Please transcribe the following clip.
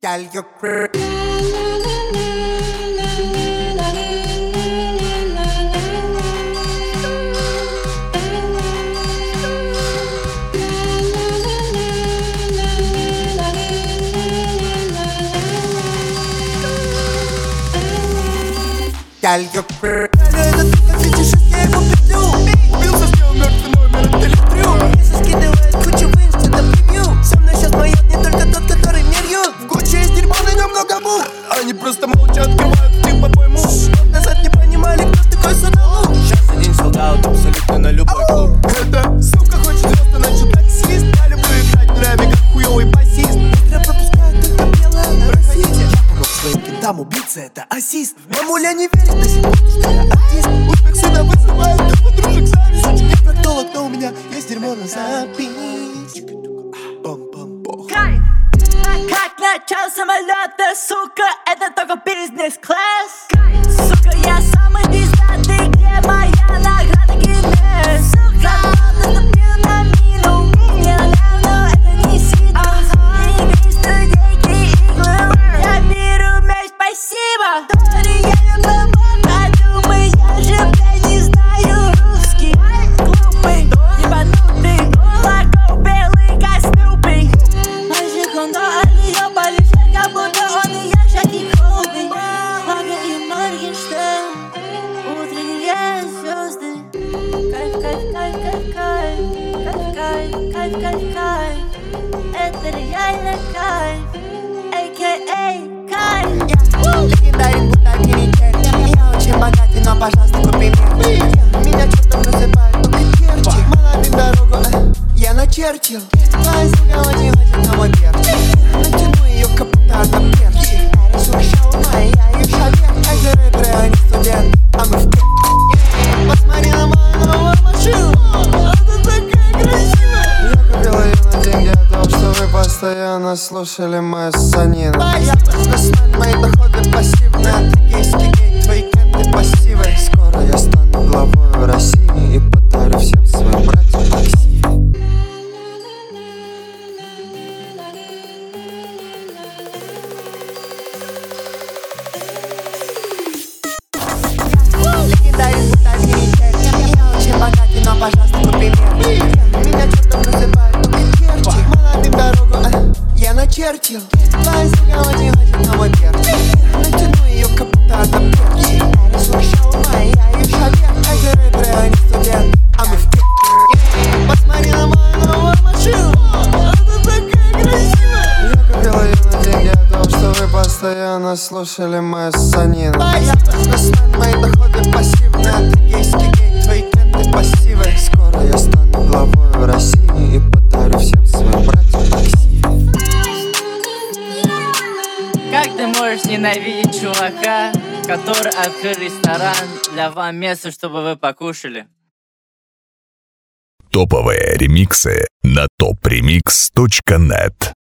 Girl, you're pretty. Girl, you're pretty. Этот как видишь, я его петлю. Убился, сделал мертвый номер, это литрю. Если скидывает кучу в инсте, да превью. Со мной сейчас поет не только тот, который мне льет. В куче есть дерьмо, на нем много мух. Они просто молча открывают их, по-твоему. Назад не понимали, кто такой Садалу. Сейчас один солдат абсолютно на любой клуб. Эта сука хочет звезд, она еще таксист. Я люблю играть в рэме, как хуёвый басист. Быстро пропускают, только белая. Проходите. Своим кентам убийца — это ассист. Мамуля не верит до сих пор, что я артист. Успех сюда вызывает у подружек зависть. Не проктолог, но у меня есть дерьмо на запись. Бам-бам-бох. Как начал самолета, сука, это только бизнес-класс. Сука, я самый пиздатый, где моя награда Гиннес? Зарплата наступила на мину, мне налево, это не синус. Не студейки иглы, я беру мяч, спасибо. Тори, я люблю мод, а думаю, я же, блядь, не знаю русский. Глупый, ебанутый, лако белый, как Снупи. Мальчик, он ее полечит, как будто он и я, Шаки Коби. Лага и Моргенштерн, утренние звезды. Кайф, кайф, кайф, кайф, кайф, кайф, кайф, кайф, кайф. Это реально кайф, a.k.a. кайф. Легендарен, будто перечерчен. Я очень богатый, но, пожалуйста, купи мне. Меня чертом называют Букатерчи. Малабин дорогу я начерчил. Твоя сука очень хочет на мой перчик. Натяну ее, как будто она перчик. Сука шаурма, я ее шавер. Эти рэперы, они студент, а мы в пи***. Посмотри на мою новую машину. Она такая красивая. Я купил ее на деньги от того, что вы постоянно слушали мою ссанину. Я бизнесмен, мои доходы пассивные. Тригейский гейт, твои клиенты пассивы. Скоро я стану главой в России и подарю всем своим братьям такси. Легендарен, будто перечерчен. Я очень богатый, но, пожалуйста, купи мне. Меня чертом называют Букатерчи. Малабин дорогу я начерчил. Твоя сука очень хочет на мой перчик. Натяну ее, как будто она перчик. Сука шаурма, я ее шавер. Эти рэперы, они студент, а мы в пи***. Посмотри на мою новую машину. Она такая красивая. Я купил ее на деньги от того, что вы постоянно слушали мою ссанину. Я бизнесмен, мои доходы пассивные. Тригейский гейт, твои клиенты пассивы. Скоро я стану главой в России и подарю всем своим братьям такси. Как ты можешь ненавидеть чувака, который открыл ресторан для вам место, чтобы вы покушали? Топовые ремиксы на topremix.net.